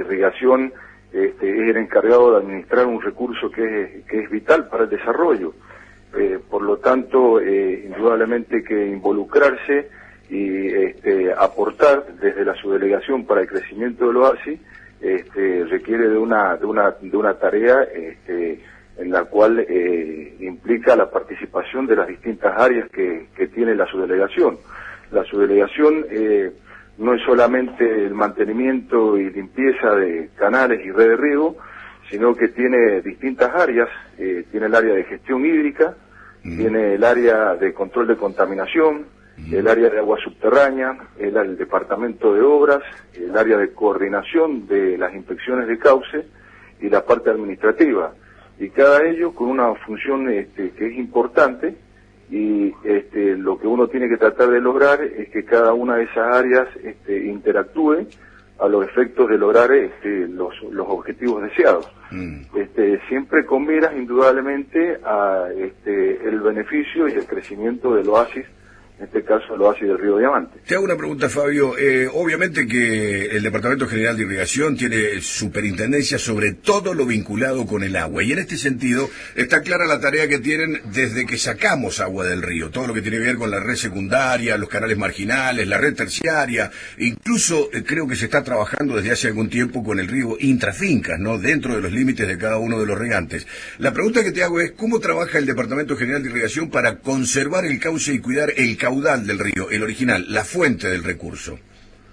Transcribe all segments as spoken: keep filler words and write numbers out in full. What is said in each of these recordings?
irrigación este, es el encargado de administrar un recurso que es, que es vital para el desarrollo. Eh, por lo tanto, eh, indudablemente que involucrarse y este, aportar desde la subdelegación para el crecimiento del oasis este, requiere de una, de una, de una tarea este, en la cual eh, implica la participación de las distintas áreas que, que tiene la subdelegación. La subdelegación eh, no es solamente el mantenimiento y limpieza de canales y redes de riego, sino que tiene distintas áreas, eh, tiene el área de gestión hídrica, mm. tiene el área de control de contaminación, mm. el área de agua subterránea, el, el departamento de obras, el área de coordinación de las inspecciones de cauce y la parte administrativa. Y cada ello con una función este, que es importante, y este, lo que uno tiene que tratar de lograr es que cada una de esas áreas este, interactúe a los efectos de lograr este, los, los objetivos deseados. Mm. Este, siempre con miras indudablemente a este, el beneficio y el crecimiento del oasis, en este caso el oasis del río Diamante. Te hago una pregunta, Fabio. Eh, obviamente que el Departamento General de Irrigación tiene superintendencia sobre todo lo vinculado con el agua, y en este sentido está clara la tarea que tienen desde que sacamos agua del río, todo lo que tiene que ver con la red secundaria, los canales marginales, la red terciaria, incluso eh, creo que se está trabajando desde hace algún tiempo con el río intrafincas, ¿no?, dentro de los límites de cada uno de los regantes. La pregunta que te hago es, ¿cómo trabaja el Departamento General de Irrigación para conservar el cauce y cuidar el cauce caudal del río, el original, la fuente del recurso?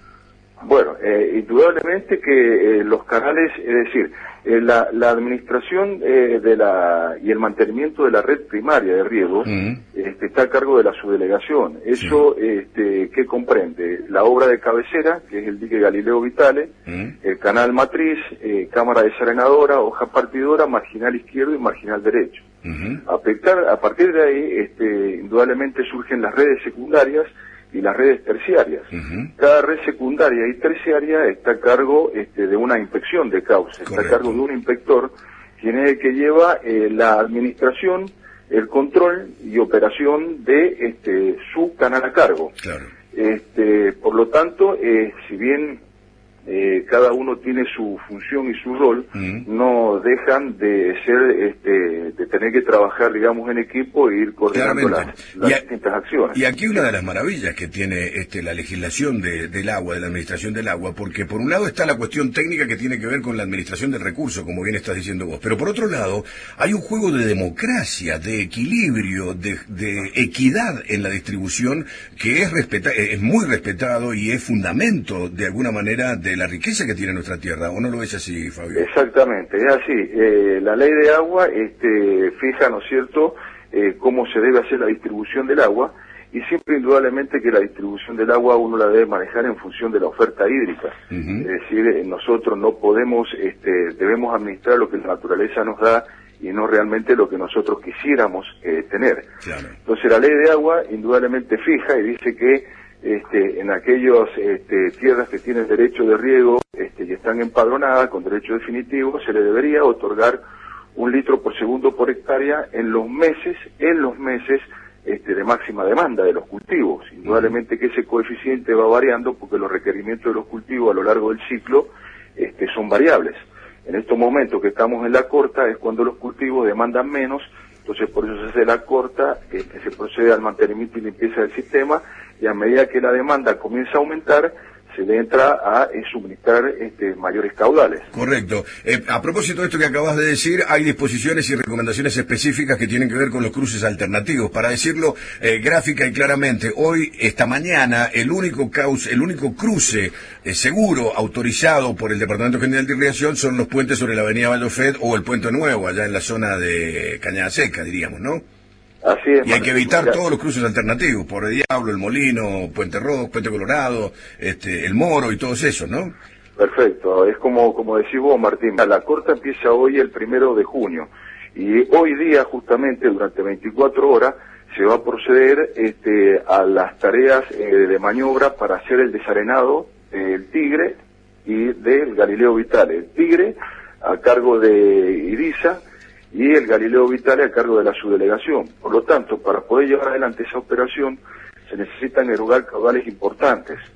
Bueno, eh, indudablemente que eh, los canales, es decir, eh, la, la administración eh, de la y el mantenimiento de la red primaria de riego uh-huh. este, está a cargo de la subdelegación. Eso, sí. este, ¿qué comprende? La obra de cabecera, que es el dique Galileo Vitale, uh-huh. el canal matriz, eh, cámara desarenadora, hoja partidora, marginal izquierdo y marginal derecho. Uh-huh. A, pesar, a partir de ahí, este, indudablemente surgen las redes secundarias y las redes terciarias. Uh-huh. Cada red secundaria y terciaria está a cargo este, de una inspección de cauce, está a cargo de un inspector, quien es el que lleva eh, la administración, el control y operación de este, su canal a cargo. Claro. Este, por lo tanto, eh, si bien Eh, cada uno tiene su función y su rol, mm. no dejan de ser, este, de tener que trabajar, digamos, en equipo e ir coordinando las, las a, distintas acciones. Y aquí una de las maravillas que tiene este, la legislación de, del agua, de la administración del agua, porque por un lado está la cuestión técnica que tiene que ver con la administración del recurso, como bien estás diciendo vos, pero por otro lado hay un juego de democracia, de equilibrio, de, de equidad en la distribución que es, respeta, es muy respetado y es fundamento, de alguna manera, de la riqueza que tiene nuestra tierra, ¿o no lo ves así, Fabio? Exactamente, es así. Eh, la ley de agua este, fija, ¿no es cierto?, eh, cómo se debe hacer la distribución del agua, y siempre indudablemente que la distribución del agua uno la debe manejar en función de la oferta hídrica. Uh-huh. Es decir, eh, nosotros no podemos, este, debemos administrar lo que la naturaleza nos da y no realmente lo que nosotros quisiéramos eh, tener. Claro. Entonces la ley de agua indudablemente fija y dice que Este, en aquellas este, tierras que tienen derecho de riego este, y están empadronadas con derecho definitivo, se le debería otorgar un litro por segundo por hectárea en los meses, en los meses este, de máxima demanda de los cultivos. Indudablemente que ese coeficiente va variando porque los requerimientos de los cultivos a lo largo del ciclo este, son variables. En estos momentos que estamos en la corta es cuando los cultivos demandan menos, entonces por eso se hace la corta, este, se procede al mantenimiento y limpieza del sistema, y a medida que la demanda comienza a aumentar, se le entra a eh, suministrar este, mayores caudales. Correcto. Eh, a propósito de esto que acabas de decir, hay disposiciones y recomendaciones específicas que tienen que ver con los cruces alternativos. Para decirlo eh, gráfica y claramente, hoy, esta mañana, el único cauce, el único cruce eh, seguro, autorizado por el Departamento General de Irrigación, son los puentes sobre la avenida Vallofet o el Puente Nuevo, allá en la zona de Cañada Seca, diríamos, ¿no? Así es, y hay que evitar ya. todos los cruces alternativos, por el Diablo, el Molino, Puente Rojo, Puente Colorado, este, el Moro y todos esos, ¿no? Perfecto, es como como decís vos, Martín, la corta empieza hoy el primero de junio, y hoy día justamente durante veinticuatro horas se va a proceder este, a las tareas eh, de maniobra para hacer el desarenado del Tigre y del Galileo Vitale. El Tigre a cargo de Iriza y el Galileo Vitale a cargo de la subdelegación. Por lo tanto, para poder llevar adelante esa operación se necesitan erogar caudales importantes.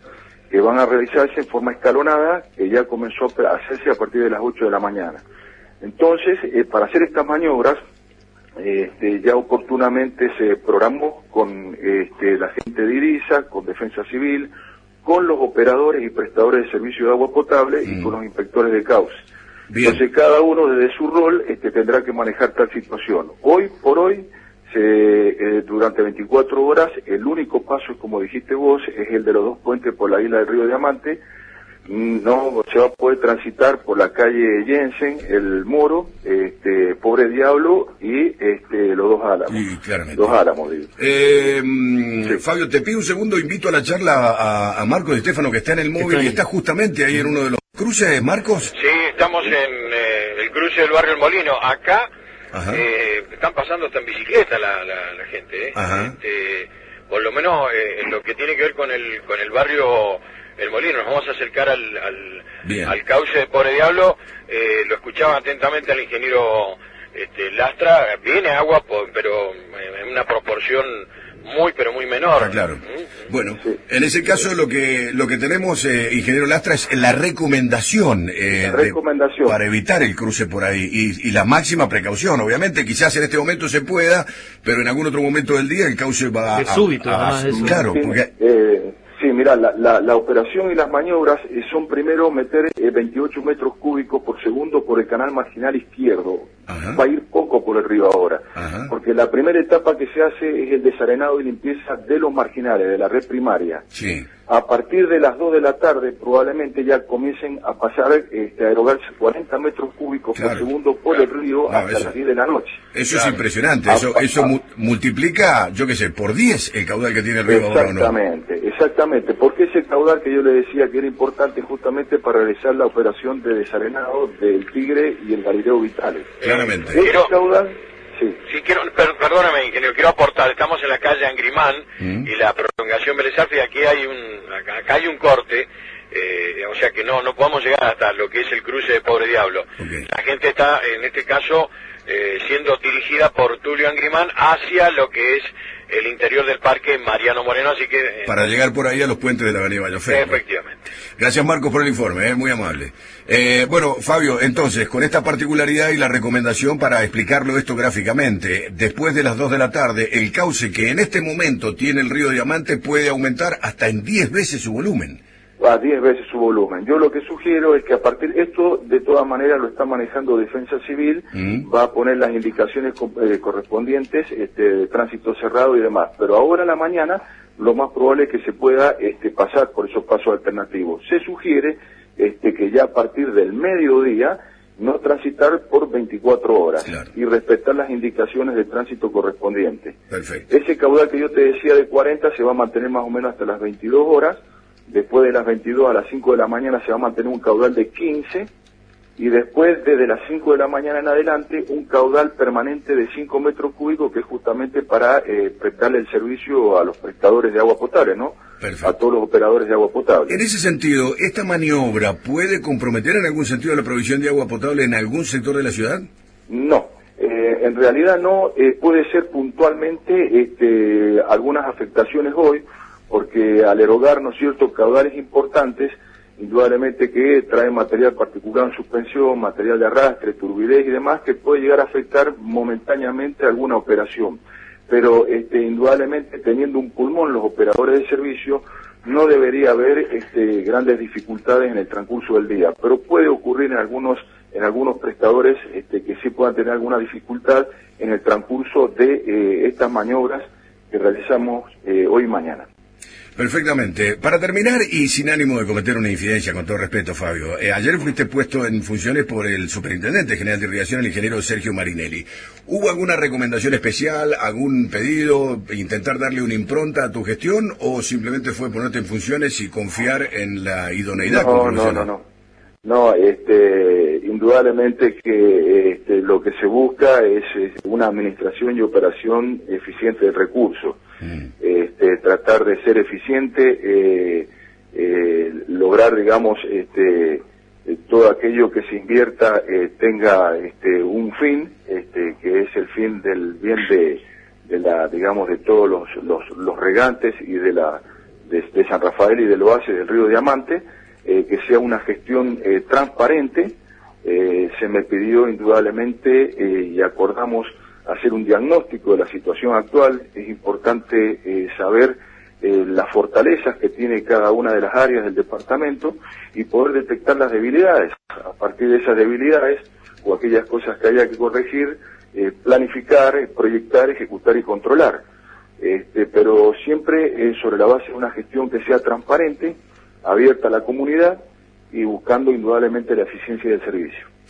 que van a realizarse en forma escalonada, que ya comenzó a hacerse a partir de las ocho de la mañana. Entonces, eh, para hacer estas maniobras, este, ya oportunamente se programó con este, la gente de IRISA, con Defensa Civil, con los operadores y prestadores de servicio de agua potable mm. y con los inspectores de cauce. Bien. Entonces, cada uno desde su rol este, tendrá que manejar tal situación. Hoy por hoy, Se, eh, durante veinticuatro horas, el único paso, como dijiste vos, es el de los dos puentes por la isla del Río Diamante. No se va a poder transitar por la calle Jensen, el Moro, este, Pobre Diablo y este, los dos álamos. Sí, claramente. Dos álamos, digo. Eh, sí. Fabio, te pido un segundo, invito a la charla a, a Marcos Estefano, que está en el móvil está y está justamente ahí en uno de los cruces. Marcos. Sí, estamos en eh, el cruce del barrio El Molino. Acá eh, están pasando hasta en bicicleta la, la, la gente. ¿eh? Este, por lo menos eh, en lo que tiene que ver con el, con el barrio El Molino, nos vamos a acercar al, al, al cauce de Pobre Diablo. Eh, lo escuchaba atentamente al ingeniero este, Lastra. Viene agua, pero en una proporción muy, pero muy menor. Ah, claro. ¿Mm? Bueno, en ese caso lo que lo que tenemos, eh, ingeniero Lastra, es la recomendación, eh, la recomendación. De, para evitar el cruce por ahí y, y la máxima precaución. Obviamente, quizás en este momento se pueda, pero en algún otro momento del día el cauce va a... Es súbito, a, a, a, claro, sí, porque... Eh, Sí, mira, la, la, la operación y las maniobras eh, son primero meter eh, veintiocho metros cúbicos por segundo por el canal marginal izquierdo. Ajá. Va a ir poco por el río ahora. Ajá. Porque la primera etapa que se hace es el desarenado y limpieza de los marginales, de la red primaria. Sí. A partir de las dos de la tarde probablemente ya comiencen a pasar, este, a erogarse cuarenta metros cúbicos claro. por segundo por claro. el río no, hasta eso, las diez de la noche. Eso claro. es impresionante, eso, eso mu multiplica, yo qué sé, por diez el caudal que tiene el río ahora, ¿no? Exactamente, exactamente, porque ese caudal que yo le decía que era importante justamente para realizar la operación de desarenado del Tigre y el Galileo Vitales. Claramente. Ese Quiero... caudal... Sí. Sí, quiero, per, perdóname, ingeniero, quiero aportar, estamos en la calle Angrimán mm. y la prolongación Vélez Arfield, y aquí hay un, acá, acá hay un corte, eh, o sea que no, no podemos llegar hasta lo que es el cruce de Pobre Diablo. Okay. La gente está, en este caso, eh, siendo dirigida por Tulio Angrimán hacia lo que es el interior del parque Mariano Moreno, así que... Eh, para llegar por ahí a los puentes de la avenida Vallofé. Efectivamente. Gracias, Marcos, por el informe, eh, muy amable. Eh, bueno, Fabio, entonces, con esta particularidad y la recomendación para explicarlo esto gráficamente, después de las dos de la tarde, el cauce que en este momento tiene el río Diamante puede aumentar hasta en diez veces su volumen. A diez veces su volumen. Yo lo que sugiero es que a partir de esto, de todas maneras, lo está manejando Defensa Civil, mm. va a poner las indicaciones eh, correspondientes, este, de tránsito cerrado y demás. Pero ahora en la mañana, lo más probable es que se pueda este, pasar por esos pasos alternativos. Se sugiere este, que ya a partir del mediodía, no transitar por veinticuatro horas claro. y respetar las indicaciones de tránsito correspondientes. Perfecto. Ese caudal que yo te decía de cuarenta se va a mantener más o menos hasta las veintidós horas. Después de las veintidós a las cinco de la mañana se va a mantener un caudal de quince y después desde las cinco de la mañana en adelante un caudal permanente de cinco metros cúbicos que es justamente para eh, prestarle el servicio a los prestadores de agua potable, ¿no? Perfecto. A todos los operadores de agua potable. En ese sentido, ¿esta maniobra puede comprometer en algún sentido la provisión de agua potable en algún sector de la ciudad? No. Eh, en realidad no, eh, puede ser puntualmente este, algunas afectaciones hoy, porque al erogar, ¿no es cierto?, caudales importantes, indudablemente que trae material particular en suspensión, material de arrastre, turbidez y demás, que puede llegar a afectar momentáneamente alguna operación. Pero este, indudablemente, teniendo un pulmón los operadores de servicio, no debería haber este, grandes dificultades en el transcurso del día. Pero puede ocurrir en algunos en algunos prestadores este, que sí puedan tener alguna dificultad en el transcurso de eh, estas maniobras que realizamos eh, hoy y mañana. Perfectamente. Para terminar, y sin ánimo de cometer una infidencia, con todo respeto, Fabio, eh, ayer fuiste puesto en funciones por el Superintendente General de Irrigación, el ingeniero Sergio Marinelli. ¿Hubo alguna recomendación especial, algún pedido, intentar darle una impronta a tu gestión, o simplemente fue ponerte en funciones y confiar en la idoneidad? No, no, no, no. No, este, indudablemente que este, lo que se busca es, es una administración y operación eficiente del recurso. Mm. Este, tratar de ser eficiente, eh, eh, lograr, digamos, este, todo aquello que se invierta eh, tenga este, un fin, este, que es el fin del bien de, de la, digamos, de todos los, los, los regantes y de la de, de San Rafael y del Oasis del Río Diamante, eh, que sea una gestión eh, transparente. Eh, se me pidió indudablemente eh, y acordamos hacer un diagnóstico de la situación actual. Es importante eh, saber eh, las fortalezas que tiene cada una de las áreas del departamento y poder detectar las debilidades. A partir de esas debilidades o aquellas cosas que haya que corregir, eh, planificar, eh, proyectar, ejecutar y controlar. Este, pero siempre eh, sobre la base de una gestión que sea transparente, abierta a la comunidad y buscando indudablemente la eficiencia del servicio.